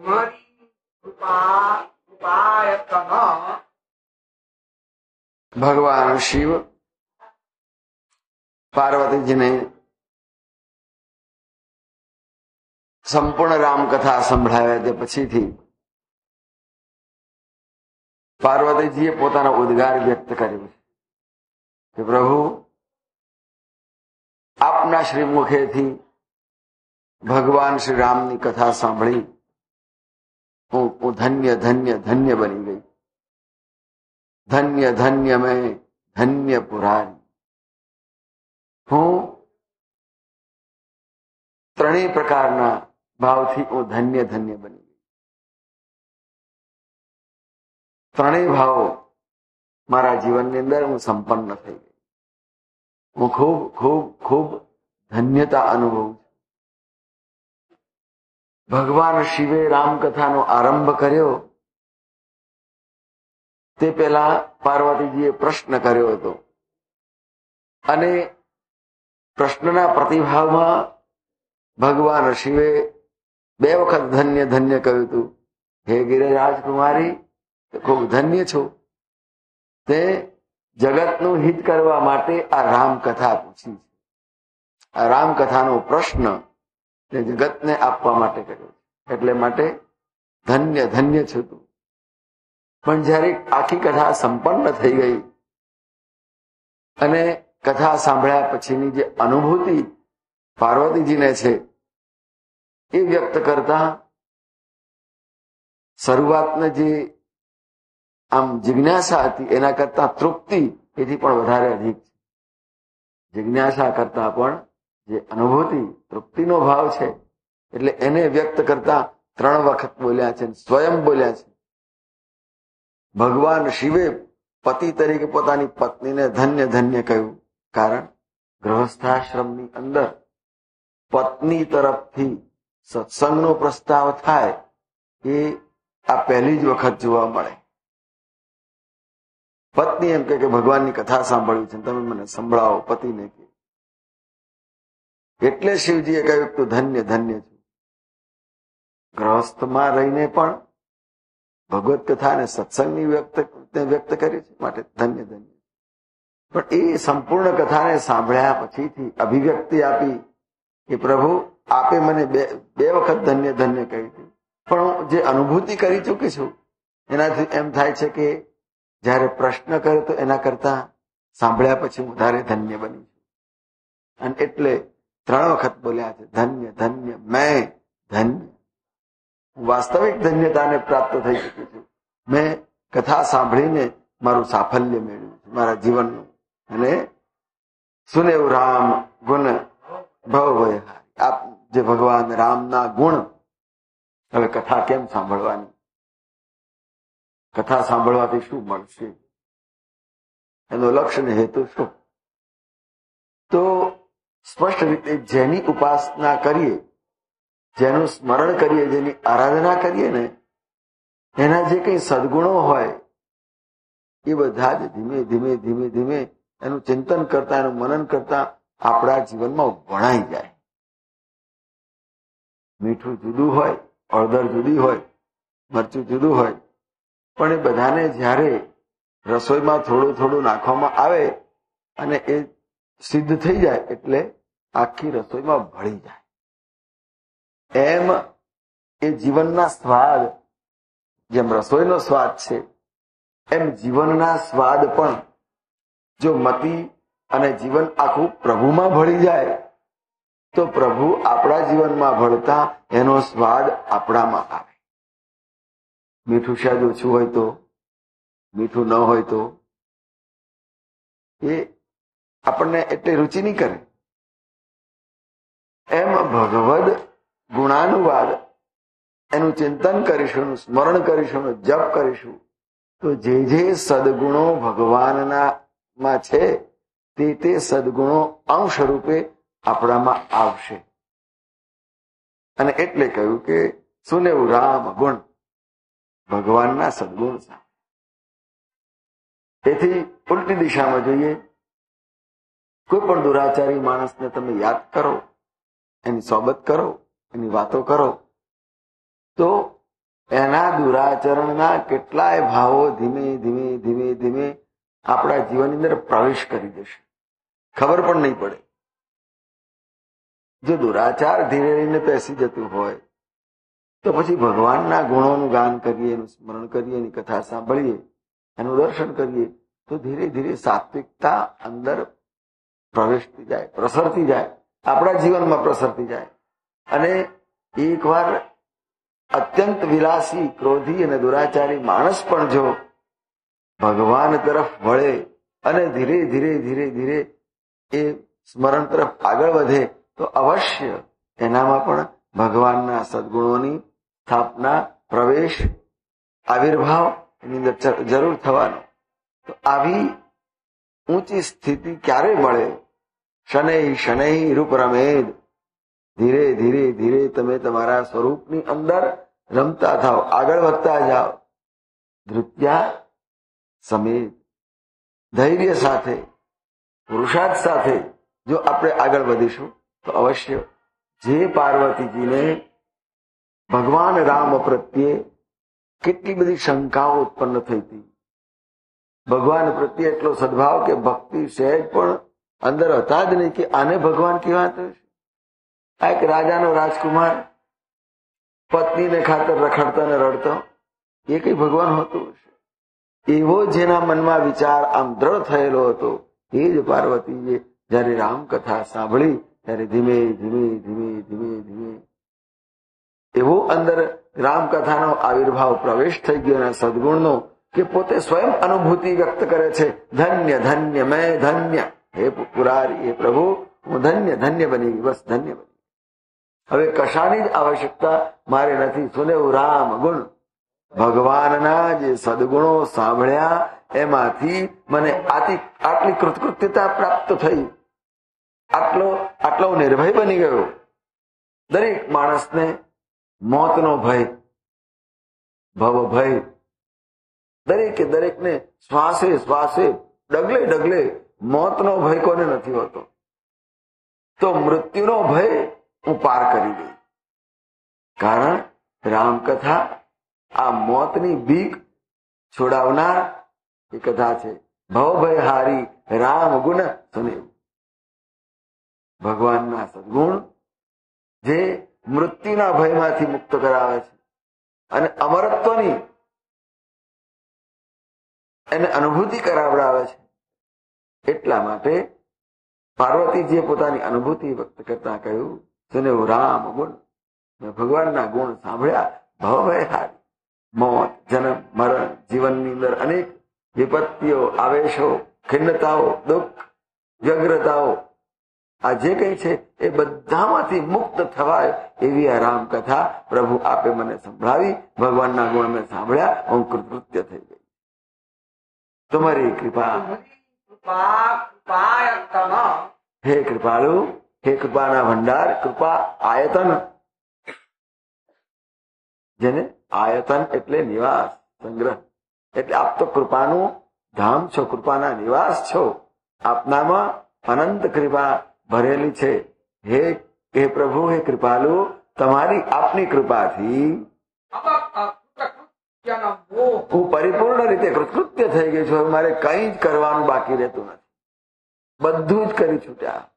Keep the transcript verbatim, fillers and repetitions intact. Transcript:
ભગવાન શિવ પાર્વતીજીને સંપૂર્ણ રામકથા સંભળાવ્યા તે પછીથી પાર્વતીજીએ પોતાનો ઉદ્ગાર વ્યક્ત કર્યો કે પ્રભુ આપના શ્રી મુખેથી ભગવાન શ્રી રામની કથા સાંભળી હું હું ધન્ય ધન્ય ધન્ય બની ગઈ. ધન્ય ધન્ય મેં ધન્ય પુરારી. હું ત્રણેય પ્રકારના ભાવથી હું ધન્ય ધન્ય બની ગઈ. ત્રણેય ભાવો મારા જીવનની અંદર હું સંપન્ન થઈ ગઈ. હું ખૂબ ખૂબ ખૂબ ધન્યતા અનુભવું છું. ભગવાન શિવે રામકથાનો આરંભ કર્યો તે પહેલા પાર્વતીજીએ પ્રશ્ન કર્યો હતો અને પ્રશ્નના પ્રતિભાવમાં ભગવાન શિવે બે વખત ધન્ય ધન્ય કહ્યું હતું. હે ગિરિરાજકુમારી, ખૂબ ધન્ય છો. તે જગતનું હિત કરવા માટે આ રામકથા પૂછી છે. આ રામકથાનો પ્રશ્ન તે જગતને આપવા માટે કર્યો છે. એટલે માટે ધન્ય ધન્ય છું તું. પણ જયારે આખી કથા સંપન્ન થઈ ગઈ અને કથા સાંભળ્યા પછીની જે અનુભૂતિ પાર્વતીજીને છે એ વ્યક્ત કરતા શરૂઆતને જે આમ જિજ્ઞાસા હતી એના કરતા તૃપ્તિ એથી પણ વધારે અધિક છે. જિજ્ઞાસા કરતા પણ જે અનુભૂતિ તૃપ્તિનો ભાવ છે એટલે એને વ્યક્ત કરતા ત્રણ વખત બોલ્યા છે, સ્વયં બોલ્યા છે. ભગવાન શિવે પતિ તરીકે પોતાની પત્નીને ધન્ય ધન્ય કહ્યું. કારણ ગૃહસ્થાશ્રમની અંદર પત્ની તરફથી સત્સંગનો પ્રસ્તાવ થાય એ આ પહેલી જ વખત જોવા મળે. પત્ની એમ કે ભગવાનની કથા સાંભળવી છે, તમે મને સંભળાવો. પતિને કે એટલે શિવજીએ કહ્યું તું ધન્ય ધન્ય છું. ગૃહસ્થમાં રહીને પણ ભગવત કથા અને સત્સંગની વ્યક્ત વ્યક્ત કરી છે માટે ધન્ય ધન્ય. પણ એ સંપૂર્ણ કથાને સાંભળ્યા પછીથી અભિવ્યક્તિ આપી કે પ્રભુ આપે મને બે બે વખત ધન્ય ધન્ય કહી હતી, પણ હું જે અનુભૂતિ કરી ચૂકી છું એનાથી એમ થાય છે કે જયારે પ્રશ્ન કર્યો તો એના કરતા સાંભળ્યા પછી હું વધારે ધન્ય બની છું. અને એટલે ત્રણ વખત બોલ્યા છે ધન્ય ધન્ય મેં ધન્ય. હું વાસ્તવિક ધન્યતાને પ્રાપ્ત થઈ ચૂકી છું. મેં કથા સાંભળીને મારું સાફલ્ય મેળવ્યું છે મારા જીવનનું. અને સુનેવ રામ ગુણ ભવ ભય. આપ જે ભગવાન રામના ગુણ, હવે કથા કેમ સાંભળવાની? કથા સાંભળવાથી શું મળશે? એનો લક્ષ્ય ને હેતુ શું? તો સ્પષ્ટ રીતે જેની ઉપાસના કરીએ, જેનું સ્મરણ કરીએ, જેની આરાધના કરીએ ને એના જે કઈ સદગુણો હોય એ બધા જ ધીમે ધીમે ધીમે ધીમે એનું ચિંતન કરતા, એનું મનન કરતા આપણા જીવનમાં વણાઈ જાય. મીઠું જુદું હોય, હળદર જુદી હોય, મરચું જુદું હોય, પણ એ બધાને જ્યારે રસોઈમાં થોડું થોડું નાખવામાં આવે અને એ સિદ્ધ થઈ જાય એટલે આખી રસોઈમાં ભળી જાય. એમ એ જીવનના સ્વાદ, જેમ રસોઈનો સ્વાદ છે એમ જીવનના સ્વાદ પણ જો મતિ અને જીવન આખું પ્રભુમાં ભળી જાય તો પ્રભુ આપણા જીવનમાં ભળતા એનો સ્વાદ આપણામાં આવે. મીઠું શાયદ ઓછું હોય તો, મીઠું ન હોય તો એ આપણને એટલે રુચિ નહીં કરે. એમ ભગવદ ગુણાનુવાદ એનું ચિંતન કરીશું, સ્મરણ કરીશું, જપ કરીશું તો જે જે સદગુણો ભગવાનના માં છે તે તે સદગુણો અંશ રૂપે આપણામાં આવશે. અને એટલે કહ્યું કે સુનેવું રામ ગુણ, ભગવાનના સદગુણ. તેથી ઉલટી દિશામાં જોઈએ, કોઈ પણ દુરાચારી માણસને તમે યાદ કરો, એની સોબત કરો, એની વાતો કરો તો એના દુરાચરણના કેટલાય ભાવો ધીમે ધીમે ધીમે ધીમે આપણા જીવનની અંદર પ્રવેશ કરી દેશે, ખબર પણ નહીં પડે. જો દુરાચાર ધીરે રહીને પેસી જતું હોય તો પછી ભગવાનના ગુણોનું ગાન કરીએ, એનું સ્મરણ કરીએ, એની કથા સાંભળીએ, એનું દર્શન કરીએ તો ધીરે ધીરે સાત્વિકતા અંદર પ્રવેશતી જાય, પ્રસરતી જાય, આપણા જીવનમાં પ્રસરતી જાય. અને એકવાર અત્યંત વિલાસી, ક્રોધી અને દુરાચારી માણસ પણ જો ભગવાન તરફ વળે અને ધીરે ધીરે ધીરે ધીરે એ સ્મરણ તરફ આગળ વધે તો અવશ્ય એનામાં પણ ભગવાનના સદગુણોની સ્થાપના, પ્રવેશ, આવિર્ભાવ એની અંદર જરૂર થવાનો. તો આવી ઊંચી સ્થિતિ ક્યારે મળે? શનૈ શનૈ રૂપ રમેદ. ધીરે ધીરે ધીરે તમે તમારા સ્વરૂપની અંદર રમતા થાવ, આગળ વધતા જાઓ. ધૃત્યા સમેત, ધૈર્ય સાથે, પુરુષાર્થ સાથે જો આપણે આગળ વધીશું તો અવશ્ય જે પાર્વતીજીને ભગવાન રામ પ્રત્યે કેટલી બધી શંકાઓ ઉત્પન્ન થઈ હતી, ભગવાન પ્રત્યે એટલો સદભાવ કે ભક્તિ સહેજ પણ અંદર હતા જ નહીં કે આને ભગવાન કહેવાતો છે. આ એક રાજાનો રાજકુમાર પત્નીને ખાતર રખડતા ને રડતો, એ કઈ ભગવાન હોતું હશે? એવો જેના મનમાં વિચાર આમ દ્રઢ થયેલો હતો એ જ પાર્વતીએ જયારે રામકથા સાંભળી ત્યારે ધીમે ધીમે ધીમે ધીમે ધીમે એવો અંદર રામકથાનો આવિર્ભાવ પ્રવેશ થઈ ગયો એના સદગુણનો કે પોતે સ્વયં અનુભૂતિ વ્યક્ત કરે છે. ધન્ય ધન્ય મેં ધન્ય, હે પુરારી, હે પ્રભુ હું ધન્ય ધન્ય બની ગઈ, બસ ધન્ય બની. હવે કશાની જ આવશ્યકતા મારે નથી. સુનેવ રામ ગુણ, ભગવાનના જે સદગુણો સાંભળ્યા એમાંથી મને આથી આટલી કૃતકૃત્યતા પ્રાપ્ત થઈ, આટલો આટલો નિર્ભય બની ગયો. દરેક માણસને મોતનો ભય, ભવ ભય, દરેકે દરેકને શ્વાસે શ્વાસે ડગલે ડગલે મોતનો ભય કોને નથી હોતો? તો મૃત્યુનો ભય હું પાર કરી ગઈ. કારણ રામકથા આ મોતની બીક છોડાવનાર એ કથા છે. ભવ ભય હારી રામ ગુણ સુનેવ. ભગવાનના સદગુણ જે મૃત્યુના ભયમાંથી મુક્ત કરાવે છે અને અમરત્વની એને અનુભૂતિ કરાવડાવે છે. એટલા માટે પાર્વતીજીએ પોતાની અનુભૂતિ વ્યક્ત કરતા કહ્યું, સુનેવ રામ ગુણ. મેં ભગવાનના ગુણ સાંભળ્યા. ભવ ભય હારી, મોત, જન્મ, મરણ, જીવનની અંદર અનેક વિપત્તિઓ, આવેશો, ખિન્નતાઓ, દુઃખ, વ્યગ્રતાઓ, આ જે કઈ છે એ બધામાંથી મુક્ત થવાય એવી આ રામકથા પ્રભુ આપે મને સંભળાવી. ભગવાનના ગુણ મેં સાંભળ્યા, હું કૃતકૃત્ય થઈ ગઈ. તમારી કૃપા, હે કૃપાળુ, હે કૃપાના ભંડાર, કૃપા આયતન, જેને આયતન એટલે નિવાસ, સંગ્રહ, એટલે આપ તો કૃપાનું ધામ છો, કૃપાના નિવાસ છો. આપનામાં અનંત કૃપા ભરેલી છે. હે હે પ્રભુ, હે કૃપાલુ, તમારી આપની કૃપાથી હું પરિપૂર્ણ રીતે કૃતકૃત્ય થઈ ગઈ છું. મારે કઈ જ કરવાનું બાકી રહેતું નથી, બધું જ કરી છૂટ્યા.